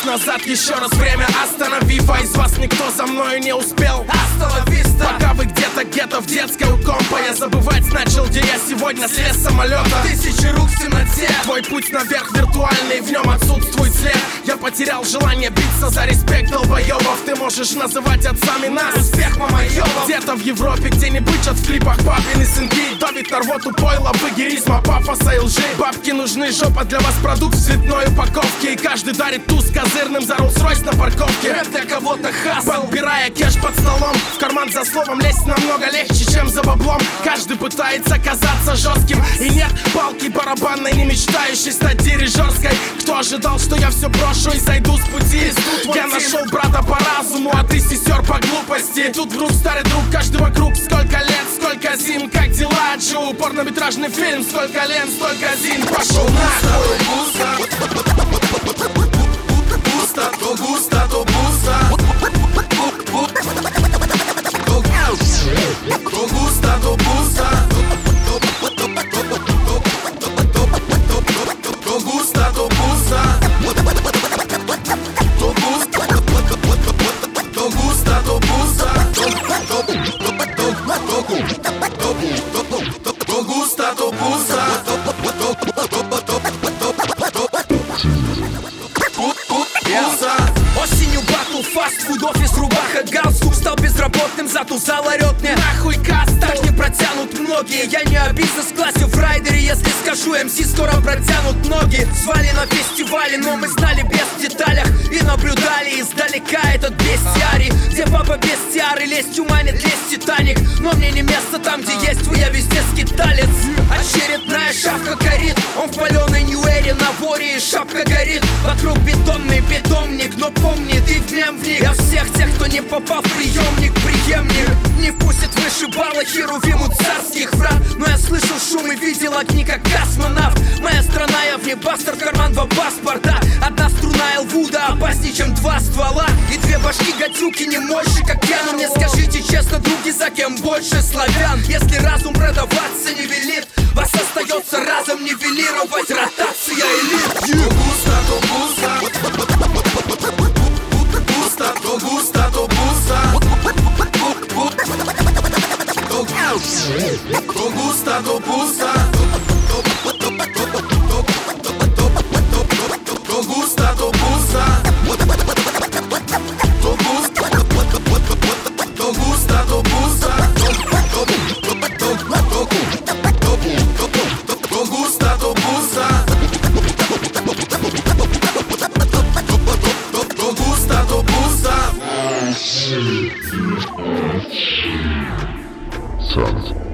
назад, еще раз время остановив. А из вас никто за мною не успел. Остановись-то. Пока вы где-то в детской у компа, я забывать начал, где я сегодня слез с самолета. Тысячи рук в темноте. Твой путь наверх виртуальный, в нем отсутствует след. Я потерял желание биться за респект долбоебов. Ты можешь называть отцами нас, успех мамоебов. Где-то в Европе, где не бычат в клипах папины сынки. Давит на рвоту пойла, выгеризма, пафоса и лжи. Бабки нужны, жопа для вас продукт в цветной упаковке. И каждый дарит туз козырным за Rolls-Royce на парковке. Рэп для кого-то хасл. Подбирая кэш под столом, в карман за словом лезть намного легче, чем за баблом. Каждый пытается казаться жестким, и нет палки барабанной, не мечтающей стать дирижерской. Кто ожидал, что я все брошу и сойду с пути? Я нашел брата по разуму, а ты сестер по глупости. И тут вдруг старый друг, каждый вокруг. Сколько лет, сколько зим, как дела, Джу? Порнометражный фильм, сколько лент, столько зим. Пошел нахуй. Густо, то густо, то пусто. То густо, то пусто. То густо, то пусто. То густо, то густо, то пусто. То густо, то пусто. Осенью батл, фастфуд, офис, рубаха, галстук. Стал безработным, затусал, орет мне нахуй каст. Так не протянут многие, я не о бизнес-классе в райдере. Если скажу, МС скоро протянут ноги. Звали на фестивале, но мы знали без деталях и наблюдали издалека этот бестиарий, где папа без тиары, лезть уманит, лезть Титаник. Но мне не место там, где есть вы, я везде скиталец. Очередная шавка горит, он в паленой нью-эре на воре, и шапка горит. Вокруг бетонный питомник, но помни, ты в нем вник. Я всех тех, кто не попал в приемник, преемник не впустит вышибала херувиму царских врат. Но я слышал шум и видел огни, как космонавт. Моя страна, я в ней бастер, в карман два паспорта. Одна струна Элвуда опаснее, чем два ствола. И две башки гадюки не мощи, как я. Но мне скажите честно, други, за кем больше славян? Если разум продаваться не велит, вас остается разом нивелировать ротация элит. То густо, то пусто. Густо, то густо, то пусто. То густо, то пусто. То густо, то пусто. То густо, то густо, то пусто. То густо, то пусто. То густо, то пусто. Sounds